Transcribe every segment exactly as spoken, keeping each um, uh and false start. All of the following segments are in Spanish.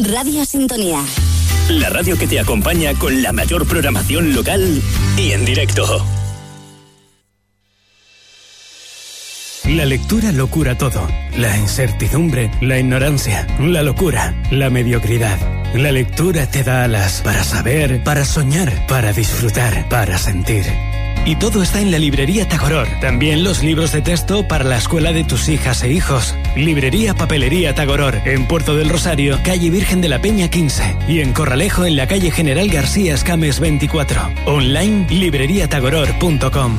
Radio Sintonía. La radio que te acompaña con la mayor programación local y en directo. La lectura lo cura todo. La incertidumbre, la ignorancia, la locura, la mediocridad. La lectura te da alas para saber, para soñar, para disfrutar, para sentir. Y todo está en la librería Tagoror. También los libros de texto para la escuela de tus hijas e hijos. Librería Papelería Tagoror, en Puerto del Rosario, calle Virgen de la Peña quince. Y en Corralejo, en la calle General García Escames veinticuatro. Online, librería tagoror punto com.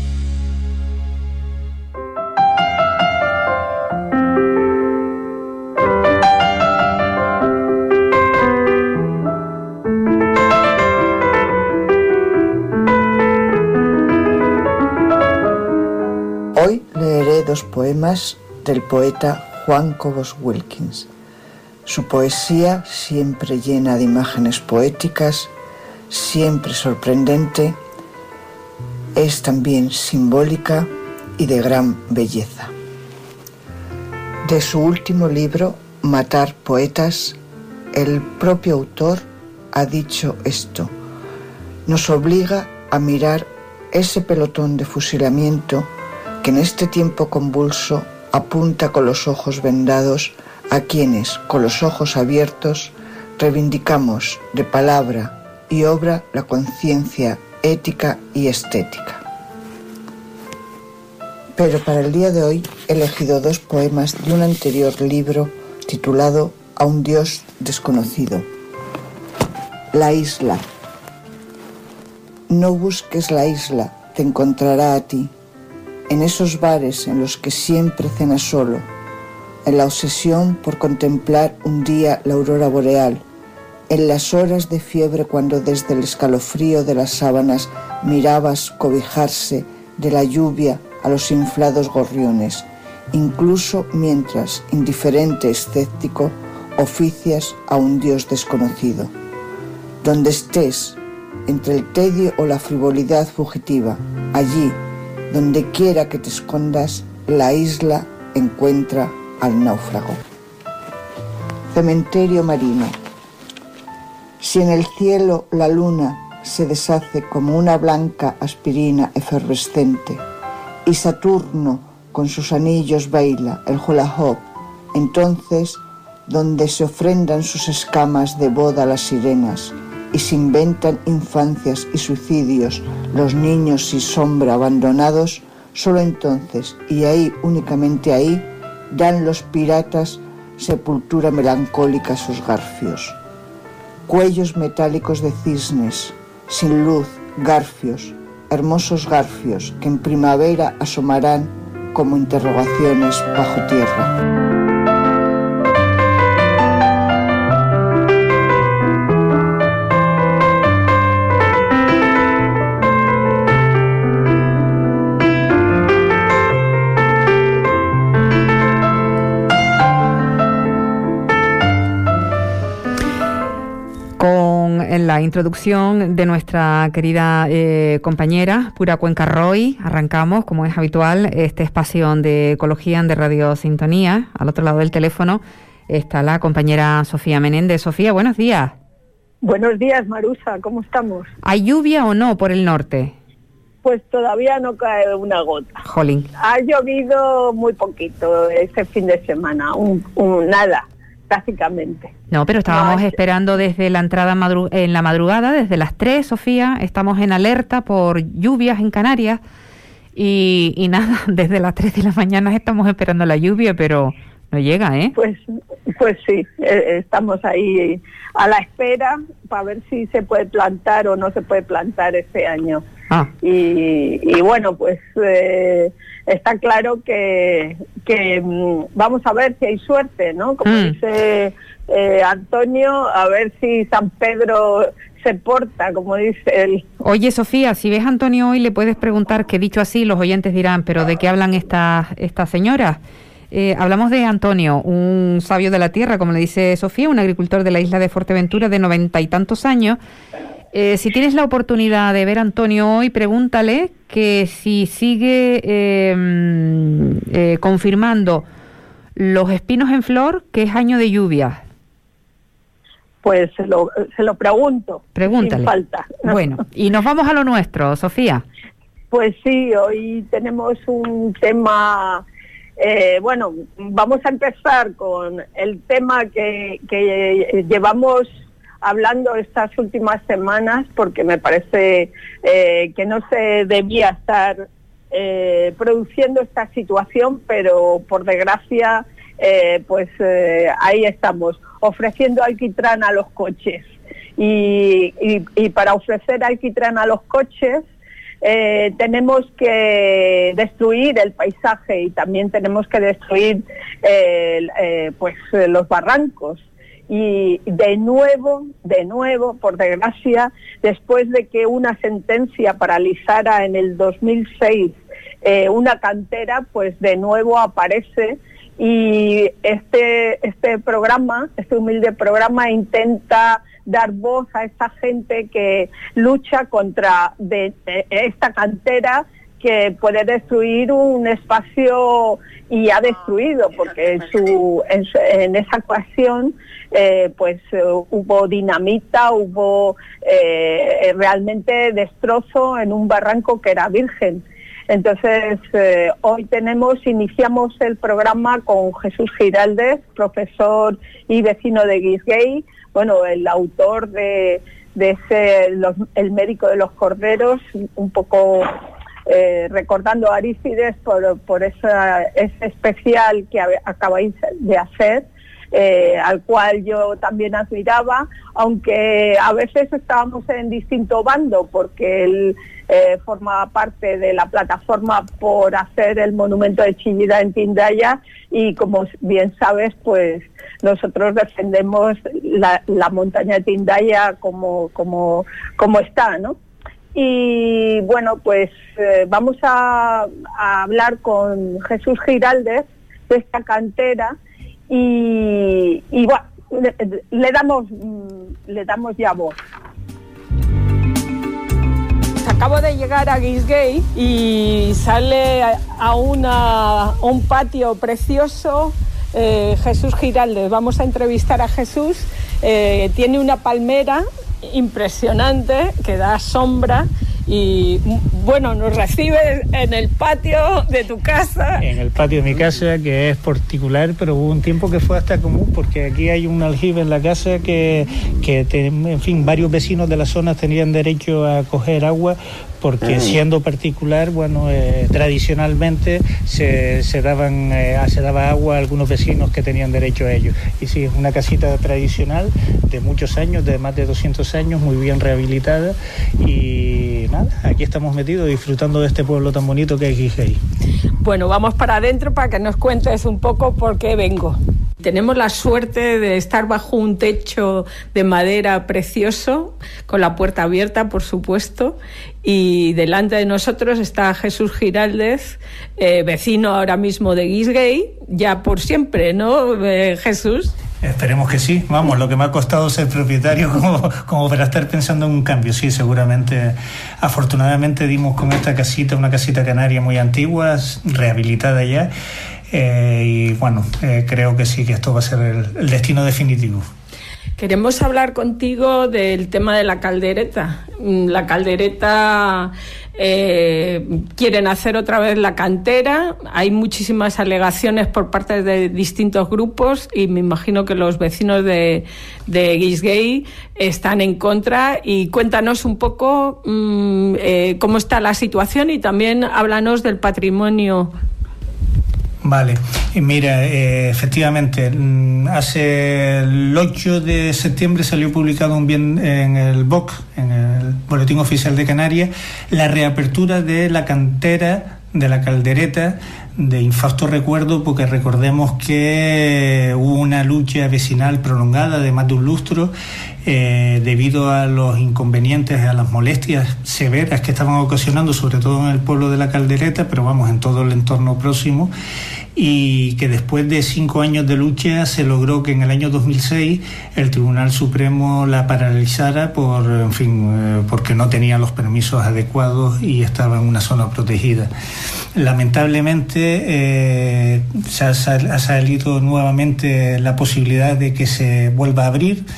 Hoy leeré dos poemas del poeta Juan Cobos Wilkins. Su poesía, siempre llena de imágenes poéticas, siempre sorprendente, es también simbólica y de gran belleza. De su último libro, Matar poetas, el propio autor ha dicho esto: nos obliga a mirar ese pelotón de fusilamiento que en este tiempo convulso apunta con los ojos vendados a quienes, con los ojos abiertos, reivindicamos de palabra y obra la conciencia ética y estética. Pero para el día de hoy he elegido dos poemas de un anterior libro titulado A un Dios desconocido. La isla. No busques la isla, te encontrará a ti. En esos bares en los que siempre cenas solo, en la obsesión por contemplar un día la aurora boreal, en las horas de fiebre cuando desde el escalofrío de las sábanas mirabas cobijarse de la lluvia a los inflados gorriones, incluso mientras, indiferente escéptico, oficias a un Dios desconocido. Donde estés, entre el tedio o la frivolidad fugitiva, allí, donde quiera que te escondas, la isla encuentra al náufrago. Cementerio marino. Si en el cielo la luna se deshace como una blanca aspirina efervescente y Saturno con sus anillos baila el hula hoop, entonces, donde se ofrendan sus escamas de boda las sirenas y se inventan infancias y suicidios los niños sin sombra abandonados, solo entonces, y ahí, únicamente ahí, dan los piratas sepultura melancólica a sus garfios. Cuellos metálicos de cisnes, sin luz, garfios, hermosos garfios que en primavera asomarán como interrogaciones bajo tierra. En la introducción de nuestra querida eh, compañera Pura Cuenca Roy, arrancamos, como es habitual, este espacio de ecología de Radio Sintonía. Al otro lado del teléfono está la compañera Sofía Menéndez. Sofía, buenos días. Buenos días, Marusa, ¿cómo estamos? ¿Hay lluvia o no por el norte? Pues todavía no cae una gota. Jolín. Ha llovido muy poquito este fin de semana, un, un nada. Prácticamente. No, pero estábamos no, esperando desde la entrada madru- en la madrugada, desde las tres, Sofía, estamos en alerta por lluvias en Canarias y, y nada, desde las tres de la mañana estamos esperando la lluvia, pero no llega, ¿eh? Pues, pues sí, eh, estamos ahí a la espera para ver si se puede plantar o no se puede plantar este año. Ah. Y, y bueno, pues eh, está claro que, que mm, vamos a ver si hay suerte, ¿no? Como mm. dice eh, Antonio, a ver si San Pedro se porta, como dice él. Oye, Sofía, si ves a Antonio hoy le puedes preguntar, que dicho así los oyentes dirán, ¿pero de qué hablan estas estas señoras? Eh, hablamos de Antonio, un sabio de la tierra, como le dice Sofía, un agricultor de la isla de Fuerteventura de noventa y tantos años. Eh, si tienes la oportunidad de ver a Antonio hoy, pregúntale que si sigue eh, eh, confirmando los espinos en flor, que es año de lluvias. pues se lo, se lo pregunto. Pregúntale. Sin falta. Bueno, y nos vamos a lo nuestro, Sofía. Pues sí, hoy tenemos un tema, eh, bueno, vamos a empezar con el tema que, que llevamos hablando estas últimas semanas, porque me parece eh, que no se debía estar eh, produciendo esta situación, pero por desgracia, eh, pues eh, ahí estamos, ofreciendo alquitrán a los coches. Y, y, y para ofrecer alquitrán a los coches, Eh, tenemos que destruir el paisaje y también tenemos que destruir eh, eh, pues eh, los barrancos. Y de nuevo, de nuevo, por desgracia, después de que una sentencia paralizara en el dos mil seis eh, una cantera, pues de nuevo aparece, y este, este programa, este humilde programa intenta dar voz a esta gente que lucha contra de, de esta cantera que puede destruir un espacio, y ha destruido, porque en, su, en, su, en esa ocasión eh, pues uh, hubo dinamita, hubo eh, realmente destrozo en un barranco que era virgen. Entonces, eh, hoy tenemos, iniciamos el programa con Jesús Giraldez, profesor y vecino de Guisguey, bueno, el autor de, de ese, los, el médico de los corderos, un poco eh, recordando a Arístides por, por esa, ese especial que acabáis de hacer, eh, al cual yo también admiraba, aunque a veces estábamos en distinto bando, porque él eh, formaba parte de la plataforma por hacer el monumento de Chillida en Tindaya, y como bien sabes, pues nosotros defendemos la, la montaña de Tindaya como, como, como está, ¿no? Y bueno, pues eh, vamos a, a hablar con Jesús Giraldez de esta cantera, y, y bueno, le, le damos le damos ya voz. Acabo de llegar a Guisguey y sale a, una, a un patio precioso eh, Jesús Giraldez. Vamos a entrevistar a Jesús. Eh, tiene una palmera impresionante que da sombra, y bueno, nos recibe en el patio de tu casa. En el patio de mi casa, que es particular, pero hubo un tiempo que fue hasta común, porque aquí hay un aljibe en la casa que, que te, en fin, varios vecinos de la zona tenían derecho a coger agua, porque siendo particular, bueno, eh, tradicionalmente se, se daban eh, se daba agua a algunos vecinos que tenían derecho a ello. Y sí, es una casita tradicional de muchos años, de más de doscientos años, muy bien rehabilitada, y nada, aquí estamos metidos disfrutando de este pueblo tan bonito que es Guisguey. Bueno, vamos para adentro para que nos cuentes un poco por qué vengo. Tenemos la suerte de estar bajo un techo de madera precioso, con la puerta abierta, por supuesto, y delante de nosotros está Jesús Giraldez, eh, vecino ahora mismo de Guisguey, ya por siempre, ¿no, eh, Jesús? Esperemos que sí. Vamos, lo que me ha costado ser propietario como, como para estar pensando en un cambio. Sí, seguramente. Afortunadamente dimos con esta casita, una casita canaria muy antigua, rehabilitada ya. Eh, y bueno, eh, creo que sí, que esto va a ser el, el destino definitivo. Queremos hablar contigo del tema de la caldereta. La caldereta, eh, quieren hacer otra vez la cantera. Hay muchísimas alegaciones por parte de distintos grupos, y me imagino que los vecinos de, de Guisguey están en contra. Y cuéntanos un poco mmm, eh, cómo está la situación, y también háblanos del patrimonio. Vale, y mira, eh, efectivamente, hace el ocho de septiembre salió publicado un bien en el B O C, en el Boletín Oficial de Canarias, la reapertura de la cantera de la caldereta, de infausto recuerdo, porque recordemos que hubo una lucha vecinal prolongada de más de un lustro, eh, debido a los inconvenientes, a las molestias severas que estaban ocasionando, sobre todo en el pueblo de la Caldereta, pero vamos, en todo el entorno próximo, y que después de cinco años de lucha se logró que en el año dos mil seis el Tribunal Supremo la paralizara por, en fin, eh, porque no tenía los permisos adecuados y estaba en una zona protegida. Lamentablemente eh, se ha, ha salido nuevamente la posibilidad de que se vuelva a abrir,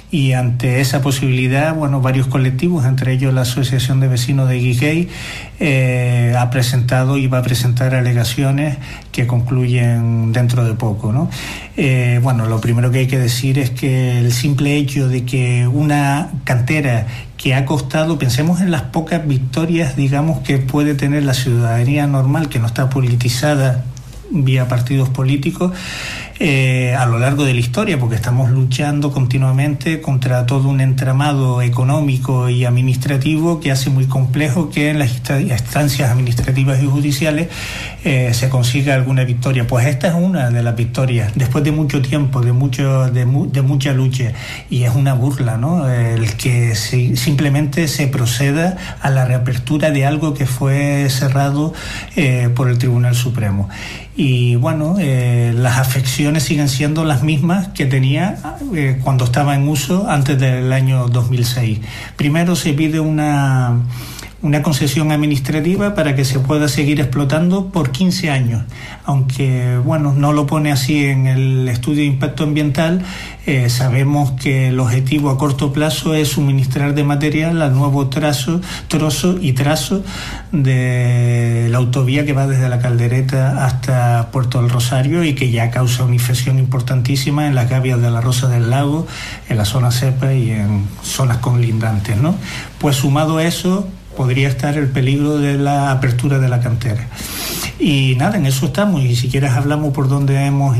Y ante esa posibilidad, bueno, varios colectivos, entre ellos la Asociación de Vecinos de Guiguey, eh, ha presentado y va a presentar alegaciones que concluyen dentro de poco, ¿no? Eh, bueno, lo primero que hay que decir es que el simple hecho de que una cantera que ha costado, pensemos en las pocas victorias, digamos, que puede tener la ciudadanía normal, que no está politizada vía partidos políticos, eh, a lo largo de la historia, porque estamos luchando continuamente contra todo un entramado económico y administrativo que hace muy complejo que en las instancias administrativas y judiciales eh, se consiga alguna victoria. Pues esta es una de las victorias, después de mucho tiempo, de mucho de, mu de mucha lucha, y es una burla, ¿no? El que se, simplemente se proceda a la reapertura de algo que fue cerrado eh, por el Tribunal Supremo. Y bueno, eh, las afecciones siguen siendo las mismas que tenía eh, cuando estaba en uso antes del año dos mil seis. Primero se pide una, una concesión administrativa para que se pueda seguir explotando por quince años, aunque bueno, no lo pone así en el estudio de impacto ambiental. Eh, sabemos que el objetivo a corto plazo es suministrar de material al nuevo trazo, trozo y trazo de la autovía que va desde la Caldereta hasta Puerto del Rosario y que ya causa una infección importantísima en las gavias de la Rosa del Lago, en la zona cepa y en zonas conlindantes, ¿no? Pues sumado a eso, podría estar el peligro de la apertura de la cantera. Y nada, en eso estamos, y si quieres hablamos por dónde hemos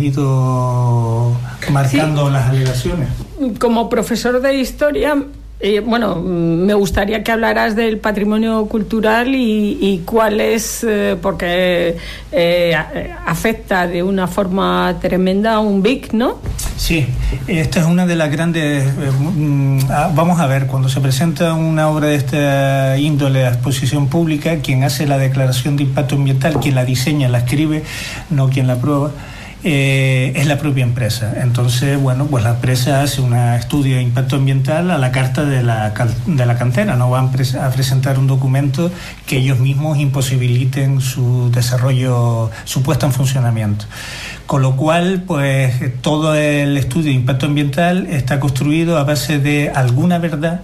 ido marcando sí. las alegaciones. Como profesor de historia, eh, bueno, me gustaría que hablaras del patrimonio cultural y, y cuál es, eh, porque eh, afecta de una forma tremenda a un B I C, ¿no? Sí, esta es una de las grandes... Eh, vamos a ver, cuando se presenta una obra de esta índole a exposición pública, quien hace la declaración de impacto ambiental, quien la diseña, la escribe, no quien la aprueba, eh, es la propia empresa. Entonces, bueno, pues la empresa hace un estudio de impacto ambiental a la carta de la, de la cantera. No van a presentar un documento que ellos mismos imposibiliten su desarrollo, su puesta en funcionamiento. Con lo cual, pues todo el estudio de impacto ambiental está construido a base de alguna verdad,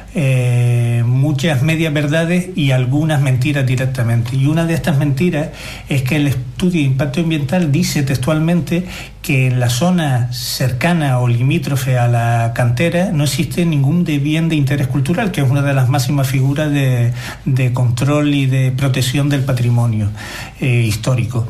eh, muchas medias verdades y algunas mentiras directamente. Y una de estas mentiras es que el estudio de impacto ambiental dice textualmente que en la zona cercana o limítrofe a la cantera no existe ningún bien de interés cultural, que es una de las máximas figuras de, de control y de protección del patrimonio eh, histórico.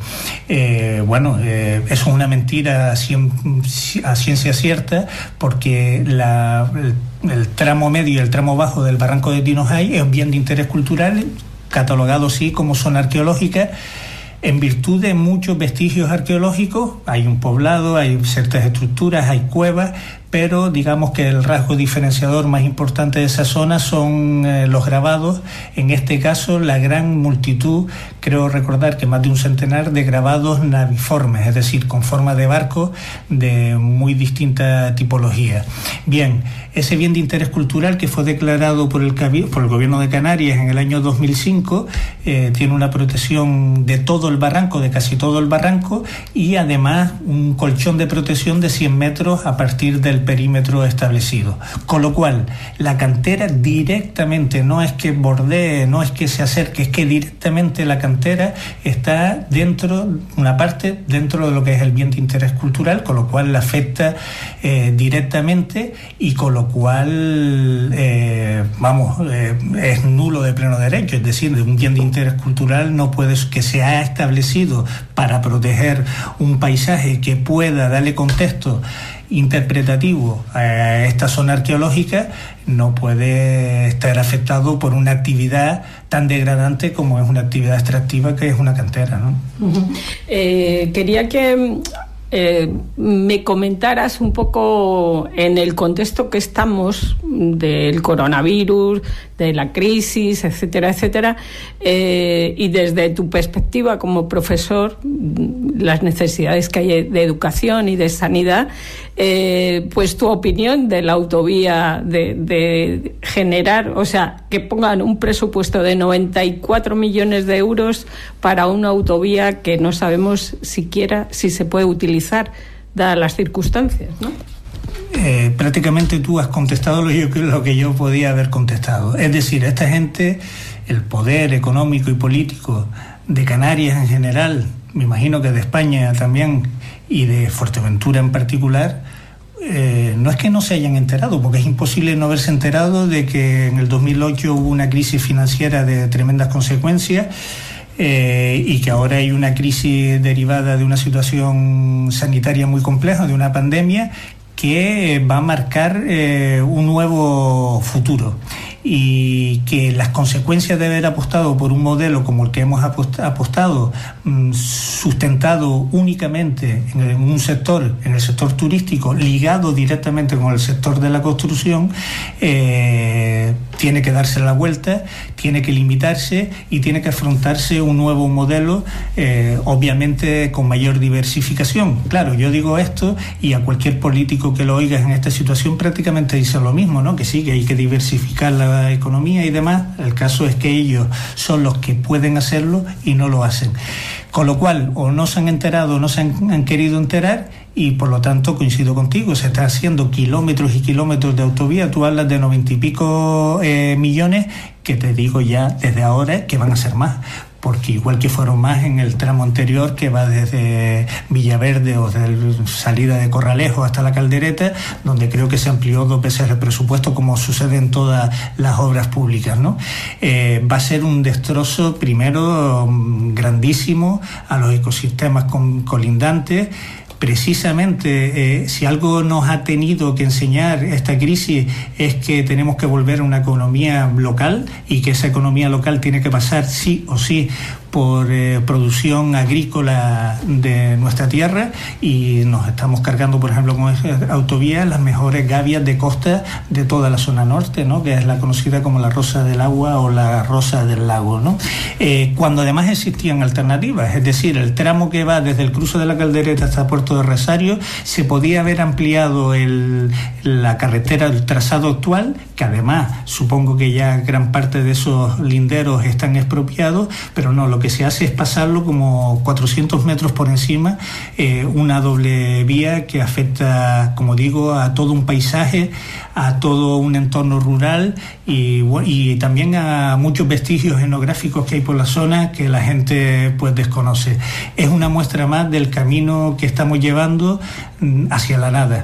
Eh, bueno, eh, eso es una mentira a, cien, a ciencia cierta, porque la, el, el tramo medio y el tramo bajo del barranco de Tinojay es un bien de interés cultural, catalogado sí como zona arqueológica, en virtud de muchos vestigios arqueológicos. Hay un poblado, hay ciertas estructuras, hay cuevas, pero digamos que el rasgo diferenciador más importante de esa zona son eh, los grabados, en este caso la gran multitud, creo recordar que más de un centenar de grabados naviformes, es decir, con forma de barco de muy distinta tipología. Bien, ese bien de interés cultural que fue declarado por el, por el gobierno de Canarias en el año dos mil cinco, eh, tiene una protección de todo el barranco, de casi todo el barranco, y además un colchón de protección de cien metros a partir del perímetro establecido. Con lo cual, la cantera directamente, no es que bordee, no es que se acerque, es que directamente la cantera está dentro, una parte dentro de lo que es el bien de interés cultural, con lo cual la afecta eh, directamente, y con lo cual, eh, vamos, eh, es nulo de pleno derecho. Es decir, de un bien de interés cultural no puede, que se ha establecido para proteger un paisaje que pueda darle contexto interpretativo a esta zona arqueológica, no puede estar afectado por una actividad tan degradante como es una actividad extractiva que es una cantera, ¿no? Uh-huh. eh, quería que eh, me comentaras un poco en el contexto que estamos del coronavirus, de la crisis, etcétera, etcétera, eh, y desde tu perspectiva como profesor, las necesidades que hay de educación y de sanidad, eh, pues tu opinión de la autovía, de, de generar, o sea, que pongan un presupuesto de noventa y cuatro millones de euros para una autovía que no sabemos siquiera si se puede utilizar, dadas las circunstancias, ¿no? Eh, prácticamente tú has contestado lo, yo, lo que yo podía haber contestado. Es decir, esta gente, el poder económico y político de Canarias en general, me imagino que de España también y de Fuerteventura en particular, eh, no es que no se hayan enterado, porque es imposible no haberse enterado de que en el dos mil ocho hubo una crisis financiera de tremendas consecuencias. Eh, y que ahora hay una crisis derivada de una situación sanitaria muy compleja, de una pandemia que va a marcar eh, un nuevo futuro, y que las consecuencias de haber apostado por un modelo como el que hemos apostado, sustentado únicamente en un sector, en el sector turístico, ligado directamente con el sector de la construcción, eh, tiene que darse la vuelta, tiene que limitarse y tiene que afrontarse un nuevo modelo, eh, obviamente con mayor diversificación. Claro, yo digo esto y a cualquier político que lo oiga en esta situación prácticamente dice lo mismo, ¿no? Que sí, que hay que diversificar la economía y demás. El caso es que ellos son los que pueden hacerlo y no lo hacen. Con lo cual, o no se han enterado o no se han, han querido enterar, y por lo tanto coincido contigo, se está haciendo kilómetros y kilómetros de autovía. Tú hablas de noventa y pico eh, millones, que te digo ya desde ahora que van a ser más, porque igual que fueron más en el tramo anterior, que va desde Villaverde o desde salida de Corralejo hasta la Caldereta, donde creo que se amplió dos veces el presupuesto, como sucede en todas las obras públicas, ¿no? Eh, va a ser un destrozo, primero, grandísimo a los ecosistemas con, colindantes. Precisamente, eh, si algo nos ha tenido que enseñar esta crisis es que tenemos que volver a una economía local, y que esa economía local tiene que pasar sí o sí por eh, producción agrícola de nuestra tierra, y nos estamos cargando, por ejemplo, con esta autovía, las mejores gavias de costa de toda la zona norte, ¿no? Que es la conocida como la rosa del agua o la rosa del lago, ¿no? Eh, cuando además existían alternativas, es decir, el tramo que va desde el cruce de la Caldereta hasta Puerto de Rosario, se podía haber ampliado el, la carretera, el trazado actual, que además supongo que ya gran parte de esos linderos están expropiados, pero no, lo que se hace es pasarlo como cuatrocientos metros por encima, eh, una doble vía que afecta, como digo, a todo un paisaje, a todo un entorno rural, y, y también a muchos vestigios etnográficos que hay por la zona que la gente pues desconoce. Es una muestra más del camino que estamos llevando hacia la nada.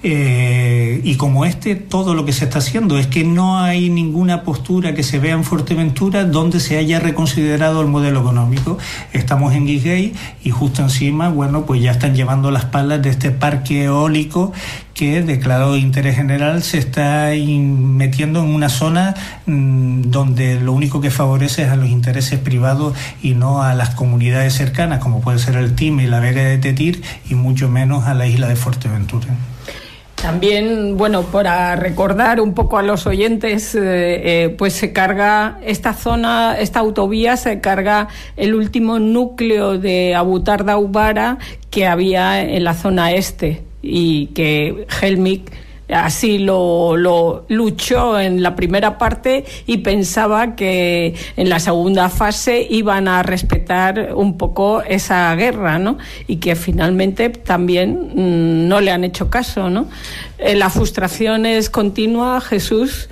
Eh, y como este, todo lo que se está haciendo es que no hay ninguna postura que se vea en Fuerteventura donde se haya reconsiderado el modelo económico. Estamos en Guiguey y justo encima, bueno, pues ya están llevando las palas de este parque eólico que, declarado de interés general, se está in, metiendo en una zona mmm, donde lo único que favorece es a los intereses privados y no a las comunidades cercanas, como puede ser el Time y la Vega de Tetir, y mucho menos a la isla de Fuerteventura. También, bueno, para recordar un poco a los oyentes, eh, eh, pues se carga esta zona, esta autovía, se carga el último núcleo de Abutarda-Ubara que había en la zona este, y que Helmich así lo, lo luchó en la primera parte y pensaba que en la segunda fase iban a respetar un poco esa guerra, ¿no? Y que finalmente también mmm, no le han hecho caso, ¿no? Eh, la frustración es continua, Jesús.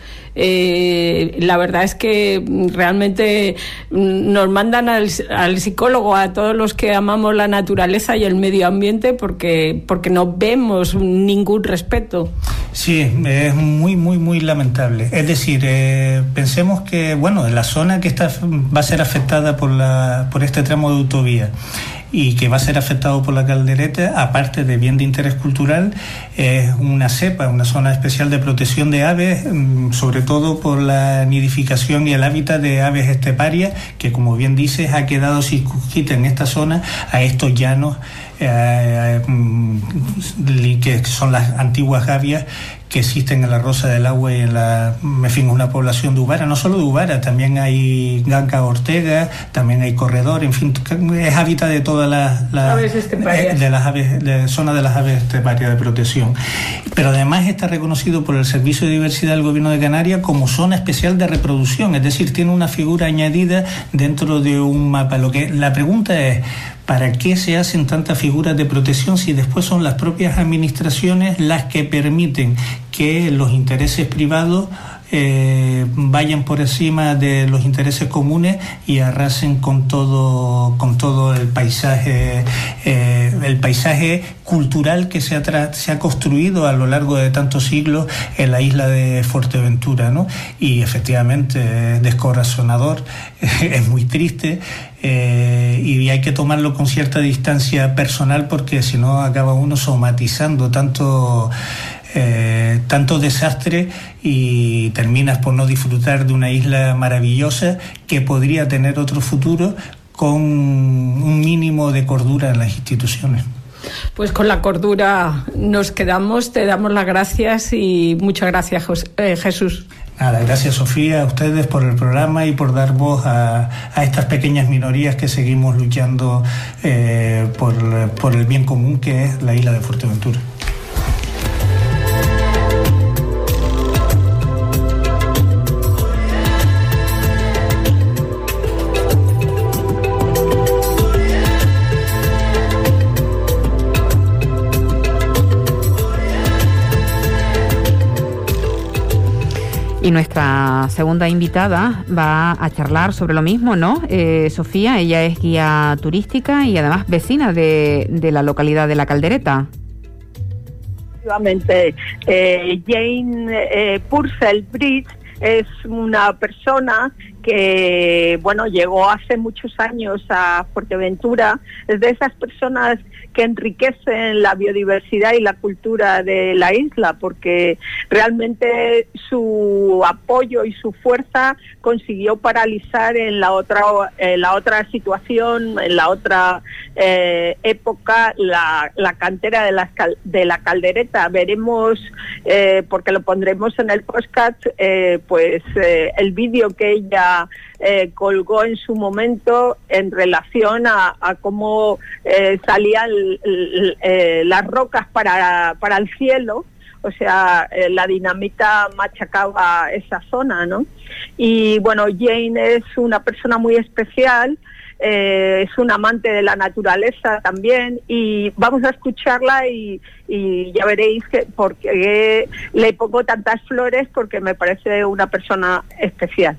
Eh, la verdad es que realmente nos mandan al, al psicólogo a todos los que amamos la naturaleza y el medio ambiente, porque, porque no vemos ningún respeto. Sí, es muy, muy, muy lamentable. Es decir, eh, pensemos que, bueno, la zona que está va a ser afectada por, la, por este tramo de autovía y que va a ser afectado por la Caldereta, aparte de bien de interés cultural, es una cepa, una zona especial de protección de aves, sobre todo por la nidificación y el hábitat de aves esteparias, que, como bien dices, ha quedado circunscrita en esta zona a estos llanos, eh, eh, que son las antiguas gavias que existen en la Rosa del Agua y en la, en fin, una población de Ubara, no solo de Ubara, también hay Ganca Ortega, también hay corredor, en fin, es hábitat de todas las, las aves esteparias, de las aves, de zona de las aves esteparias de protección. Pero además está reconocido por el Servicio de Diversidad del Gobierno de Canarias como zona especial de reproducción, es decir, tiene una figura añadida dentro de un mapa. Lo que la pregunta es, ¿para qué se hacen tantas figuras de protección si después son las propias administraciones las que permiten que los intereses privados Eh, vayan por encima de los intereses comunes y arrasen con todo con todo el paisaje eh, el paisaje cultural que se ha, tra- se ha construido a lo largo de tantos siglos en la isla de Fuerteventura, ¿no? Y efectivamente es descorazonador, es muy triste, eh, y hay que tomarlo con cierta distancia personal, porque si no acaba uno somatizando tanto Eh, tanto desastre y terminas por no disfrutar de una isla maravillosa que podría tener otro futuro con un mínimo de cordura en las instituciones. Pues con la cordura nos quedamos, te damos las gracias y muchas gracias, José, eh, Jesús. Nada, gracias Sofía, a ustedes por el programa y por dar voz a, a estas pequeñas minorías que seguimos luchando eh, por, por el bien común que es la isla de Fuerteventura. Y nuestra segunda invitada va a charlar sobre lo mismo, ¿no? Eh, Sofía, ella es guía turística y además vecina de, de la localidad de La Caldereta. Efectivamente, eh, Jane eh, Purcell-Bridge es una persona que, bueno, llegó hace muchos años a Fuerteventura. Es de esas personas que enriquecen la biodiversidad y la cultura de la isla, porque realmente su apoyo y su fuerza consiguió paralizar en la otra en la otra situación, en la otra eh, época, la, la cantera de la, de la Caldereta. Veremos, eh, porque lo pondremos en el podcast, eh, pues eh, el vídeo que ella eh, colgó en su momento en relación a, a cómo eh, salían eh, las rocas para, para el cielo. O sea, eh, la dinamita machacaba esa zona, ¿no? Y bueno, Jane es una persona muy especial, eh, es un amante de la naturaleza también, y vamos a escucharla y, y ya veréis que por qué le pongo tantas flores, porque me parece una persona especial.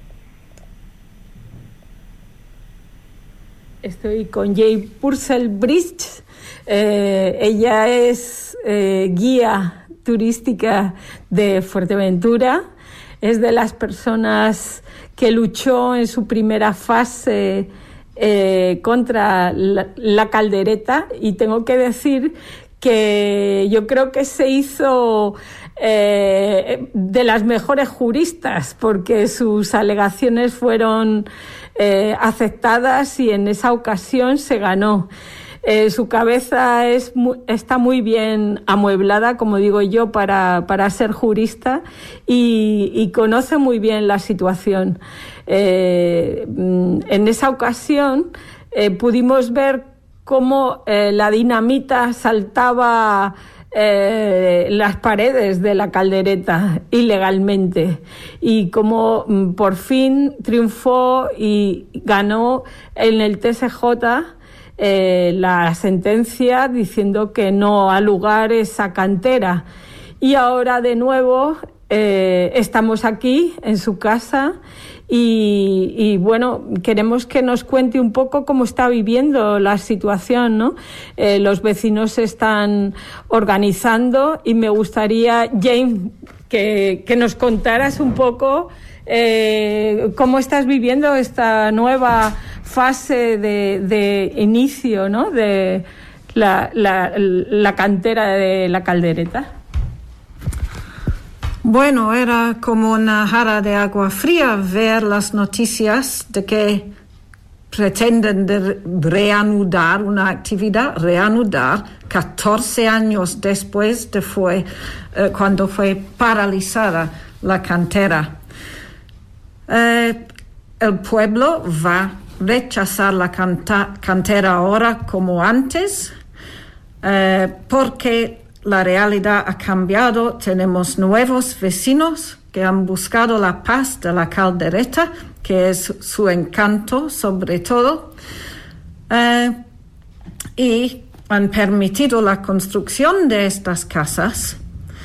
Estoy con Jane Purcell-Bridge. Eh, ella es eh, guía turística de Fuerteventura. Es de las personas que luchó en su primera fase eh, contra la, la caldereta, y tengo que decir que yo creo que se hizo eh, de las mejores juristas, porque sus alegaciones fueron eh, aceptadas y en esa ocasión se ganó. Eh, su cabeza es muy, está muy bien amueblada, como digo yo, para, para ser jurista, y, y conoce muy bien la situación. Eh, en esa ocasión eh, pudimos ver cómo eh, la dinamita saltaba eh, las paredes de la caldereta ilegalmente, y cómo mm, por fin triunfó y ganó en el T S J eh, la sentencia diciendo que no ha lugar esa cantera. Y ahora de nuevo eh, estamos aquí en su casa. Y, y bueno, queremos que nos cuente un poco cómo está viviendo la situación, ¿no? Eh, los vecinos se están organizando, y me gustaría, Jane, que, que nos contaras un poco eh, cómo estás viviendo esta nueva fase de, de inicio, ¿no? De la, la, la cantera de la caldereta. Bueno, era como una jarra de agua fría ver las noticias de que pretenden de reanudar una actividad, reanudar catorce años después de fue, eh, cuando fue paralizada la cantera. Eh, el pueblo va a rechazar la canta, cantera ahora como antes, eh, porque la realidad ha cambiado. Tenemos nuevos vecinos que han buscado la paz de la caldereta, que es su encanto sobre todo. Eh, y han permitido la construcción de estas casas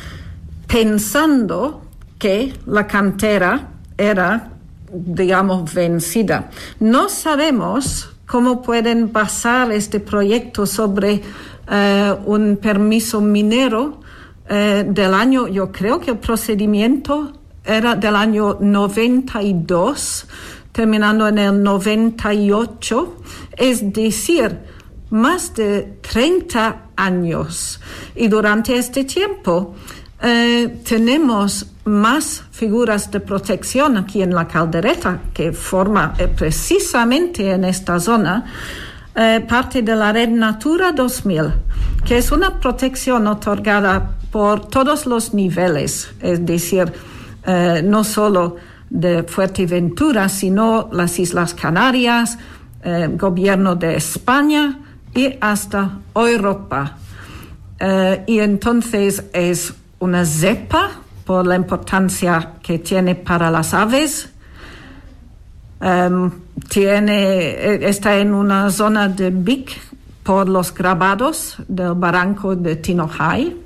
pensando que la cantera era, digamos, vencida. No sabemos cómo pueden basar este proyecto sobre uh, un permiso minero uh, del año, yo creo que el procedimiento era del año noventa y dos, terminando en el noventa y ocho, es decir, más de treinta años. Y durante este tiempo eh, tenemos más figuras de protección aquí en la caldereta, que forma eh, precisamente en esta zona eh, parte de la Red Natura dos mil, que es una protección otorgada por todos los niveles, es decir, eh, no solo de Fuerteventura, sino las Islas Canarias, eh, gobierno de España y hasta Europa. Eh, y entonces es una cepa por la importancia que tiene para las aves. Um, tiene, está en una zona de Vic por los grabados del barranco de Tinojay.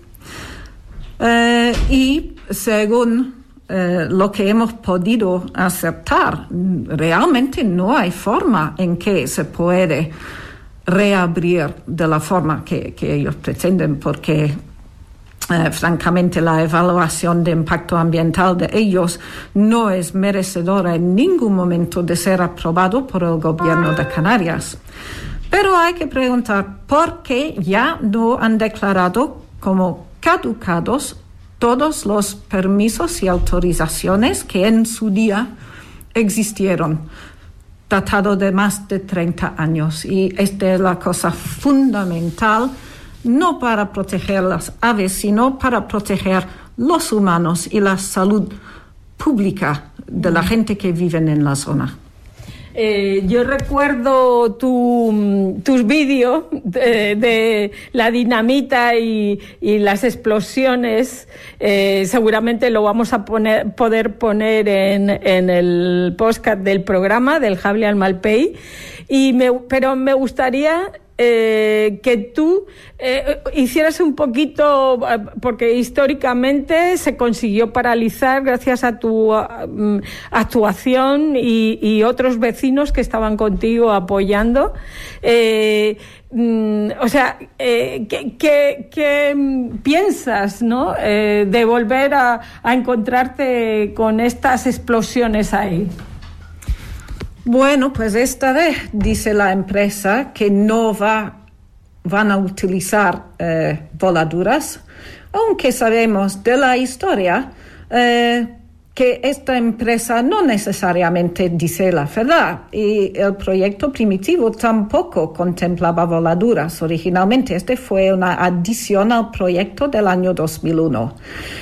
Uh, y según uh, lo que hemos podido aceptar, realmente no hay forma en que se puede reabrir de la forma que, que ellos pretenden, porque eh, francamente la evaluación de impacto ambiental de ellos no es merecedora en ningún momento de ser aprobado por el gobierno de Canarias. Pero hay que preguntar por qué ya no han declarado como caducados todos los permisos y autorizaciones que en su día existieron, tratado de más de treinta años. Y esta es la cosa fundamental, no para proteger las aves, sino para proteger los humanos y la salud pública de la gente que vive en la zona. Eh, yo recuerdo tu, tus vídeos de, de la dinamita y, y las explosiones. Eh, seguramente lo vamos a poner, poder poner en, en el podcast del programa del Jable al Malpey. Y me, pero me gustaría eh, que tú eh, hicieras un poquito, porque históricamente se consiguió paralizar gracias a tu um, actuación y, y otros vecinos que estaban contigo apoyando. Eh, mm, o sea, eh, ¿qué, qué, qué piensas, ¿no? Eh, de volver a, a encontrarte con estas explosiones ahí? Bueno, pues esta vez dice la empresa que no va, van a utilizar eh, voladuras, aunque sabemos de la historia eh, que esta empresa no necesariamente dice la verdad, y el proyecto primitivo tampoco contemplaba voladuras. Originalmente este fue una adición al proyecto del año dos mil uno.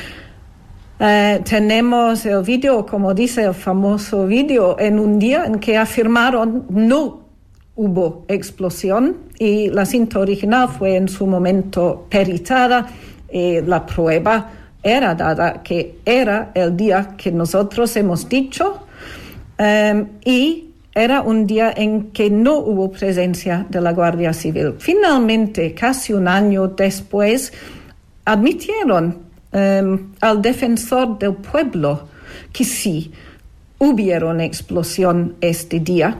Uh, tenemos el vídeo, como dice el famoso vídeo, en un día en que afirmaron no hubo explosión, y la cinta original fue en su momento peritada y la prueba era dada que era el día que nosotros hemos dicho, um, y era un día en que no hubo presencia de la Guardia Civil. Finalmente, casi un año después, admitieron Um, al defensor del pueblo que sí hubo una explosión este día,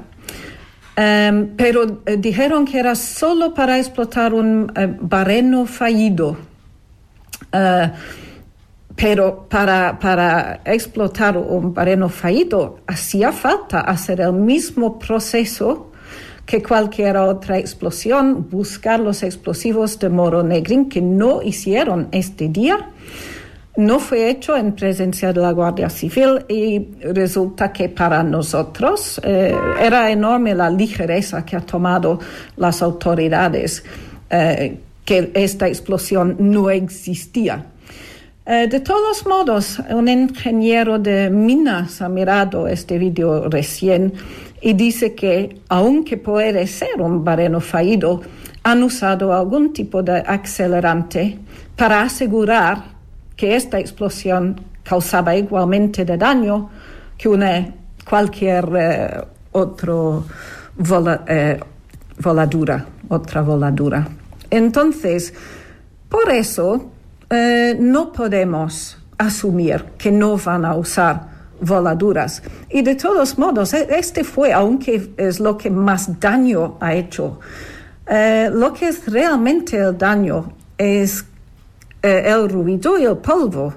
um, pero uh, dijeron que era solo para explotar un uh, barreno fallido. Uh, pero para, para explotar un barreno fallido hacía falta hacer el mismo proceso que cualquier otra explosión, buscar los explosivos de Morro Negrín, que no hicieron este día. No fue hecho en presencia de la Guardia Civil, y resulta que para nosotros eh, era enorme la ligereza que ha tomado las autoridades, eh, que esta explosión no existía. Eh, de todos modos, un ingeniero de minas ha mirado este video recién y dice que, aunque puede ser un barreno fallido, han usado algún tipo de acelerante para asegurar que esta explosión causaba igualmente de daño que una cualquier eh, otro vola, eh, voladura otra voladura. Entonces, por eso eh, no podemos asumir que no van a usar voladuras. Y de todos modos, este fue, aunque es lo que más daño ha hecho, eh, lo que es realmente el daño es eh, el ruido y el polvo.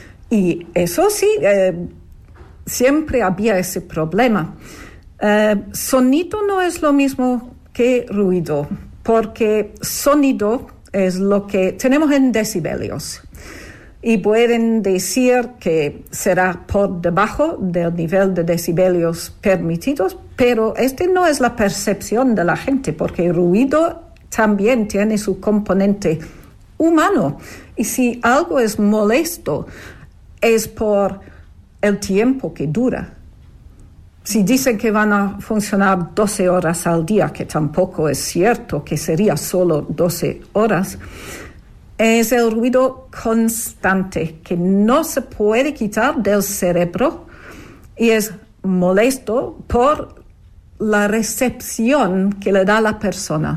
Y eso sí, eh, siempre había ese problema. Eh, sonido no es lo mismo que ruido, porque sonido es lo que tenemos en decibelios. Y pueden decir que será por debajo del nivel de decibelios permitidos, pero este no es la percepción de la gente, porque el ruido también tiene su componente humano. Y si algo es molesto, es por el tiempo que dura. Si dicen que van a funcionar doce horas al día, que tampoco es cierto, que sería solo doce horas, es el ruido constante que no se puede quitar del cerebro y es molesto por la recepción que le da la persona.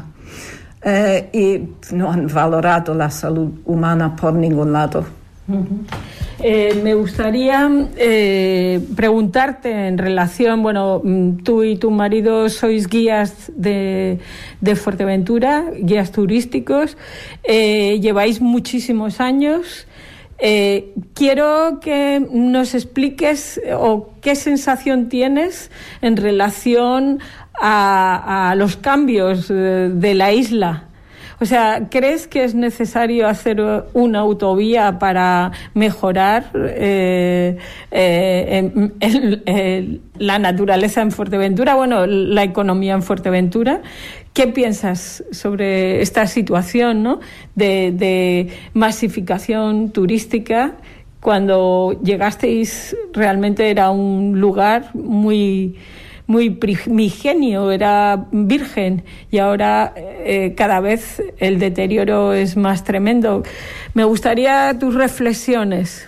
Eh, y no han valorado la salud humana por ningún lado. Uh-huh. Eh, me gustaría eh, preguntarte en relación, bueno, tú y tu marido sois guías de, de Fuerteventura, guías turísticos, eh, lleváis muchísimos años. Eh, quiero que nos expliques o qué sensación tienes en relación a, a los cambios de, de la isla. O sea, ¿crees que es necesario hacer una autovía para mejorar eh, eh, en, en, en la naturaleza en Fuerteventura, bueno, la economía en Fuerteventura? ¿Qué piensas sobre esta situación, ¿no?, de, de masificación turística? Cuando llegasteis realmente era un lugar muy... muy primigenio, era virgen, y ahora eh, cada vez el deterioro es más tremendo. Me gustaría tus reflexiones.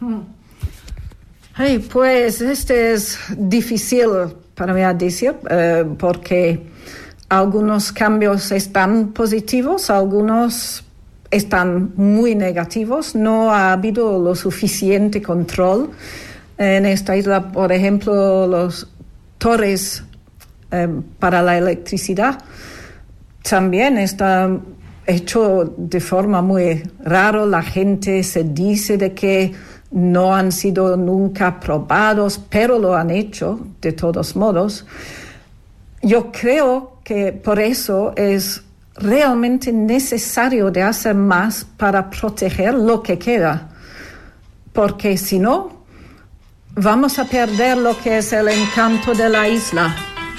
Hey, pues este es difícil para mí a decir, eh, porque algunos cambios están positivos, algunos están muy negativos. No ha habido lo suficiente control en esta isla. Por ejemplo, los torres eh, para la electricidad también está hecho de forma muy rara. La gente se dice de que no han sido nunca probados, pero lo han hecho de todos modos. Yo creo que por eso es realmente necesario de hacer más para proteger lo que queda, porque si no, vamos a perder lo que es el encanto de la isla.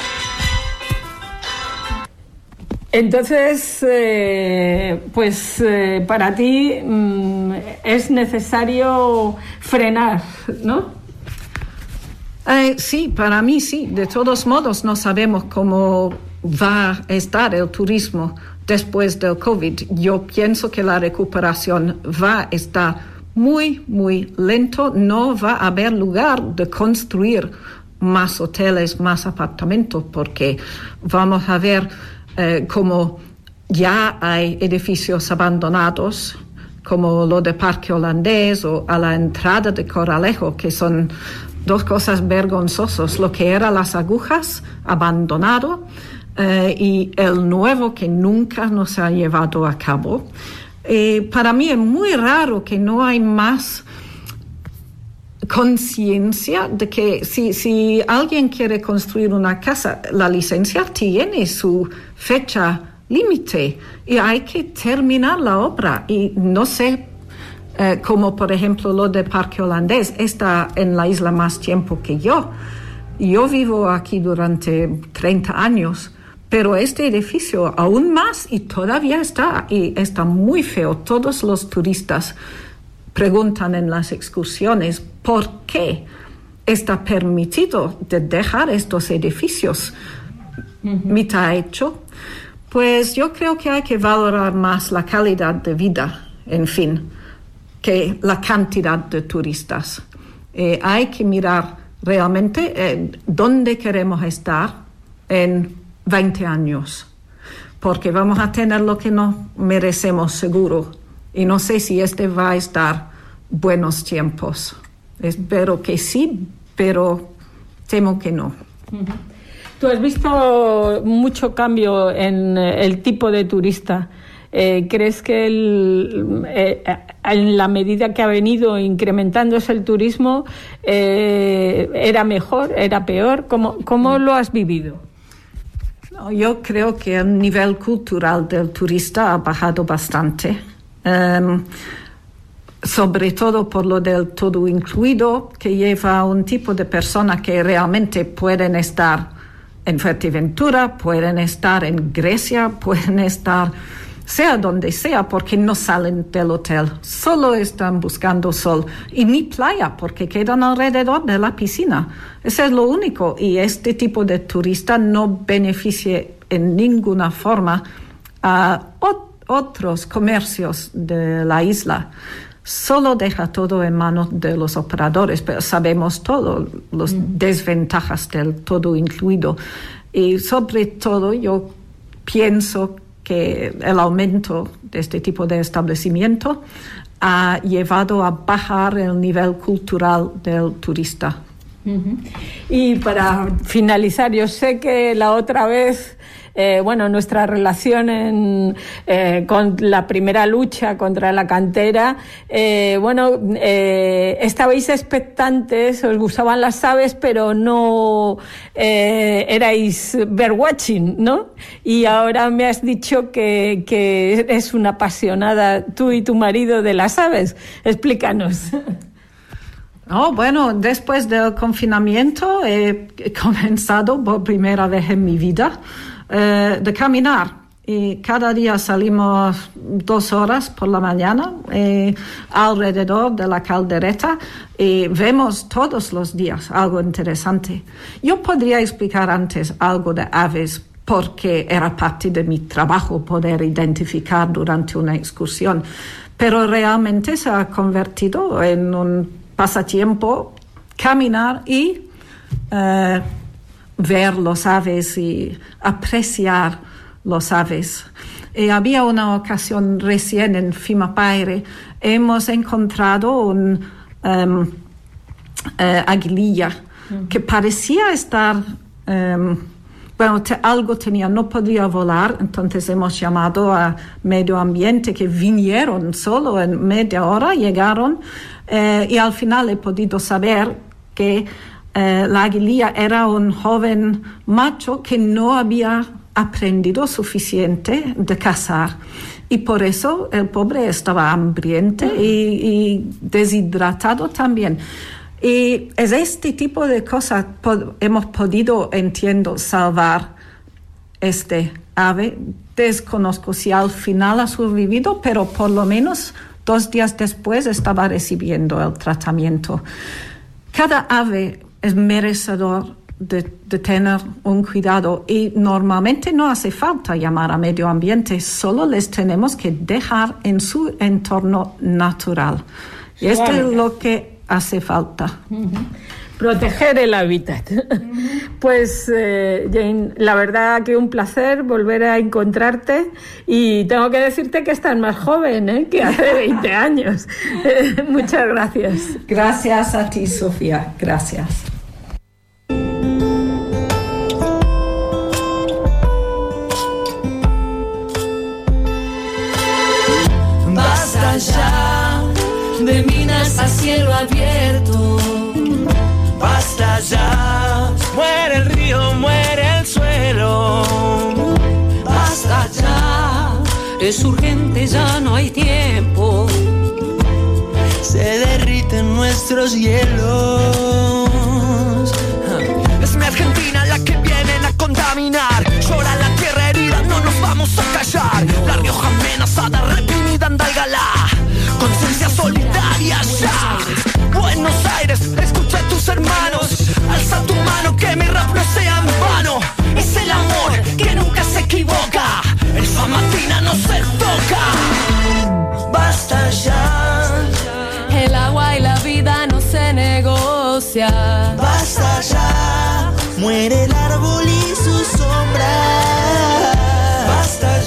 Entonces, eh, pues eh, para ti mm, es necesario frenar, ¿no? Eh, sí, para mí sí. De todos modos, no sabemos cómo va a estar el turismo después del COVID. Yo pienso que la recuperación va a estar muy, muy lento. No va a haber lugar de construir más hoteles, más apartamentos, porque vamos a ver eh, como ya hay edificios abandonados, como lo de Parque Holandés o a la entrada de Coralejo, que son dos cosas vergonzosas. Lo que eran las agujas, abandonado, eh, y el nuevo que nunca nos ha llevado a cabo. Eh, para mí es muy raro que no hay más conciencia de que si, si alguien quiere construir una casa, la licencia tiene su fecha límite y hay que terminar la obra. Y no sé, eh, como por ejemplo lo de Parque Holandés, está en la isla más tiempo que yo. Yo vivo aquí durante treinta años. Pero este edificio aún más y todavía está, y está muy feo. Todos los turistas preguntan en las excursiones por qué está permitido de dejar estos edificios uh-huh. mitad hecho. Pues yo creo que hay que valorar más la calidad de vida, en fin, que la cantidad de turistas. Eh, hay que mirar realmente eh, dónde queremos estar en veinte años, porque vamos a tener lo que nos merecemos seguro. Y no sé si este va a estar buenos tiempos. Espero que sí, pero temo que no. Uh-huh. ¿Tú has visto mucho cambio en el tipo de turista? Eh, ¿Crees que el, eh, en la medida que ha venido incrementándose el turismo eh, era mejor, era peor? ¿Cómo, cómo lo has vivido? No, yo creo que el nivel cultural del turista ha bajado bastante, um, sobre todo por lo del todo incluido, que lleva a un tipo de personas que realmente pueden estar en Fuerteventura, pueden estar en Grecia, pueden estar sea donde sea, porque no salen del hotel, solo están buscando sol, y ni playa, porque quedan alrededor de la piscina. Eso es lo único, y este tipo de turista no beneficia en ninguna forma a ot- otros comercios de la isla. Solo deja todo en manos de los operadores, pero sabemos todo, las mm. desventajas del todo incluido. Y sobre todo yo pienso que el aumento de este tipo de establecimiento ha llevado a bajar el nivel cultural del turista. Uh-huh. Y para finalizar, yo sé que la otra vez, eh, bueno, nuestra relación en, eh, con la primera lucha contra la cantera, eh, bueno, eh, estabais expectantes, os gustaban las aves, pero no eh, erais birdwatching, ¿no? Y ahora me has dicho que, que eres una apasionada, tú y tu marido, de las aves. Explícanos. Oh, bueno, después del confinamiento he comenzado por primera vez en mi vida eh, de caminar. Y cada día salimos dos horas por la mañana eh, alrededor de la caldereta y vemos todos los días algo interesante. Yo podría explicar antes algo de aves porque era parte de mi trabajo poder identificar durante una excursión, pero realmente se ha convertido en un pasatiempo caminar y uh, ver los aves y apreciar los aves. Y había una ocasión recién en Fimapaire, hemos encontrado un um, uh, aguililla uh-huh. que parecía estar, um, bueno, te, algo tenía, no podía volar, entonces hemos llamado a medio ambiente que vinieron solo en media hora, llegaron. Eh, y al final he podido saber que eh, la aguililla era un joven macho que no había aprendido suficiente de cazar y por eso el pobre estaba hambriento y, y deshidratado también. Y es este tipo de cosas po- hemos podido, entiendo, salvar este ave. Desconozco si al final ha sobrevivido, pero por lo menos dos días después estaba recibiendo el tratamiento. Cada ave es merecedor de, de tener un cuidado y normalmente no hace falta llamar a medio ambiente, solo les tenemos que dejar en su entorno natural. Y esto es lo que hace falta. Uh-huh. Proteger el hábitat. Uh-huh. Pues, eh, Jane, la verdad que un placer volver a encontrarte y tengo que decirte que estás más joven, ¿eh? Que hace veinte años. Eh, muchas gracias. Gracias a ti, Sofía. Gracias. Basta ya de minas a cielo abierto. Basta ya, muere el río, muere el suelo. Basta ya, es urgente, ya no hay tiempo. Se derriten nuestros hielos. Es mi Argentina la que vienen a contaminar. Llora la tierra herida, no nos vamos a callar. La Rioja amenazada, reprimida, Andalgalá. Conciencia solidaria ya. Buenos Aires, escucha a tus hermanos. Alza tu mano, que mi rap no sea en vano. Es el amor que nunca se equivoca. El Famatina no se toca. Basta ya. El agua y la vida no se negocia. Basta ya. Muere el árbol y su sombra. Basta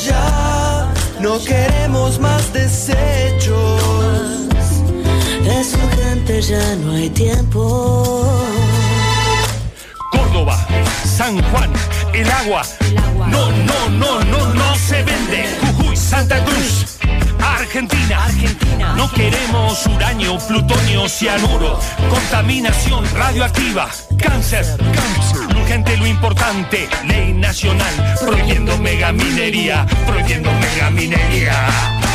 No queremos más desechos. Es urgente, ya no hay tiempo. Córdoba, San Juan, el agua. No, no, no, no, no se vende. Jujuy, Santa Cruz, Argentina. Argentina. No queremos uranio, plutonio, cianuro. Contaminación radioactiva. Cáncer, cáncer. Urgente lo importante. Ley nacional. Prohibiendo megaminería. Prohibiendo megaminería.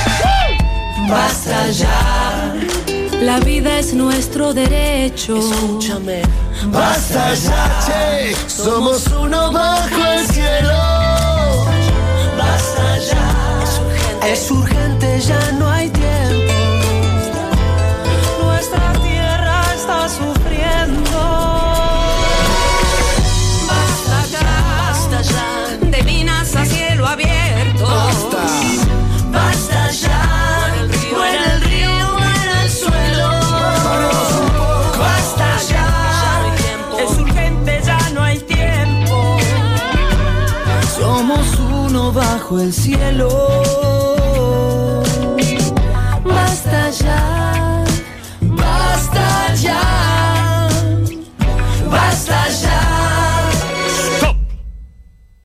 Basta ya. La vida es nuestro derecho. Escúchame. Basta ya, che. Somos uno bajo el cielo. Basta ya. Es urgente. Es urgente, ya no hay tiempo. Nuestra tierra está sufriendo. Basta ya. Basta ya. De minas a cielo abierto. Basta. Basta ya. Muere el río, muere el suelo. Basta ya. Es urgente, ya no hay tiempo. Somos uno bajo el cielo.